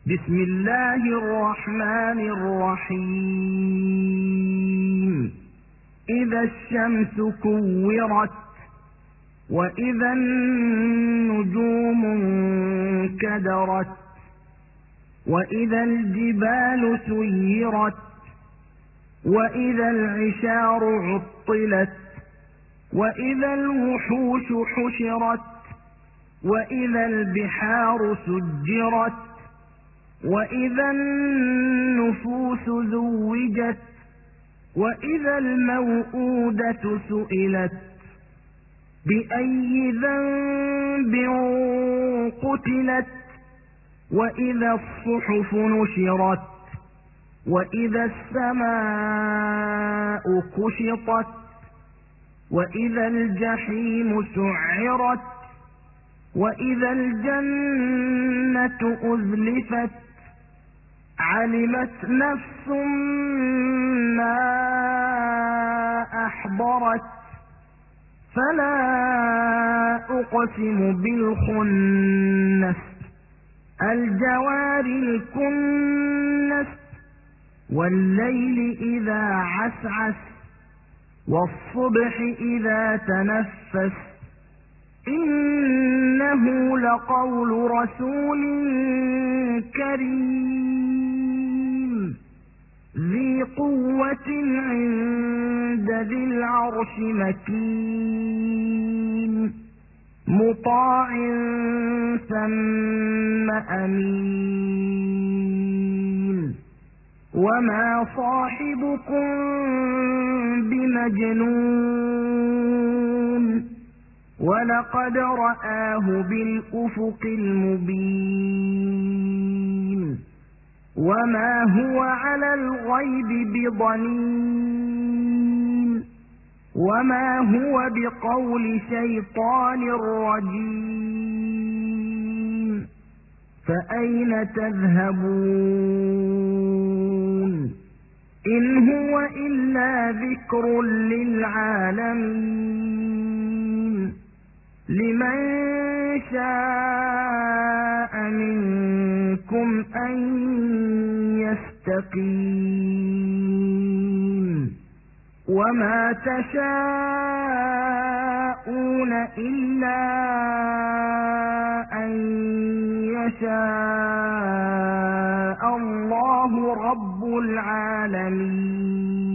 بسم الله الرحمن الرحيم إذا الشمس كورت وإذا النجوم انكدرت وإذا الجبال سيرت وإذا العشار عطلت وإذا الوحوش حشرت وإذا البحار سجرت وإذا النفوس زوجت وإذا الموءودة سئلت بأي ذنب قتلت وإذا الصحف نشرت وإذا السماء كشطت وإذا الجحيم سعرت وإذا الجنة أزلفت علمت نفس ما أحضرت فلا أقسم بالخنس الجوار الكنس والليل إذا عسعس والصبح إذا تنفس إنه لقول رسول كريم ذي قوة عند ذي العرش مكين مطاع ثم أمين وما صاحبكم بمجنون ولقد رآه بالأفق المبين وما هو على الغيب بضنين وما هو بقول شيطان رجيم فأين تذهبون إن هو إلا ذكر للعالمين لمن شاء منكم أن يستقيم وما تشاءون إلا أن يشاء الله رب العالمين